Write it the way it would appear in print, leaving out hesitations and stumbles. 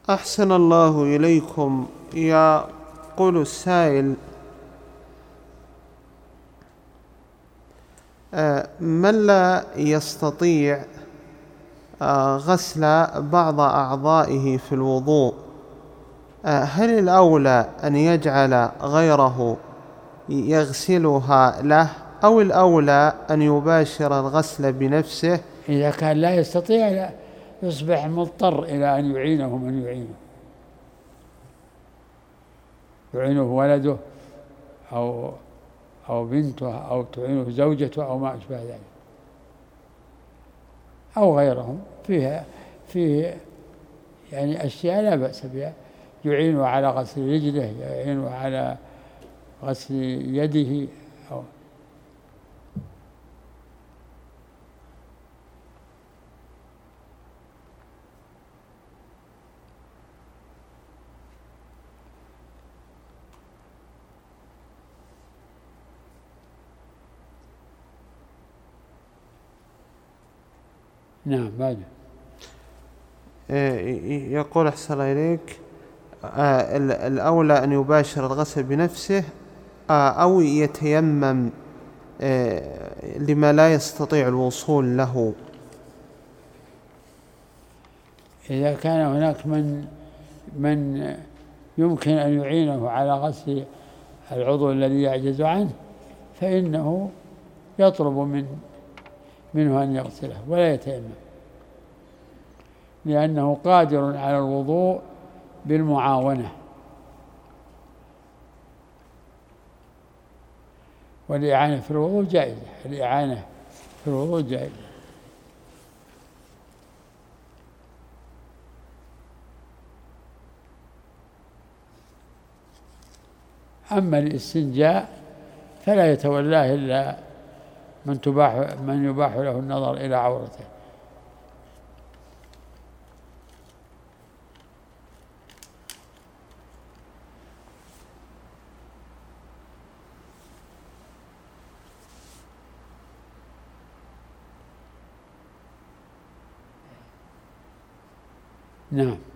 أحسن الله إليكم. يقول السائل: من لا يستطيع غسل بعض أعضائه في الوضوء، هل الأولى أن يجعل غيره يغسلها له، أو الأولى أن يباشر الغسل بنفسه؟ إذا كان لا يستطيع لا يصبح مضطر إلى أن يعينه من يعينه ولده أو بنته أو تعينه زوجته أو ما أشبه ذلك أو غيرهم. فيه يعني أشياء لا بأس بها، يعينه على غسل رجله، يعينه على غسل يده نعم. بعد يقول: أحسن إليك، الأولى أن يباشر الغسل بنفسه أو يتيمم لما لا يستطيع الوصول له؟ إذا كان هناك من يمكن أن يعينه على غسل العضو الذي يعجز عنه فإنه يطلب منه أن يغسله ولا يتيمم، لأنه قادر على الوضوء بالمعاونة، والإعانة في الوضوء جائزة. أما الاستنجاء فلا يتولاه إلا من يباح له النظر إلى عورته. نعم.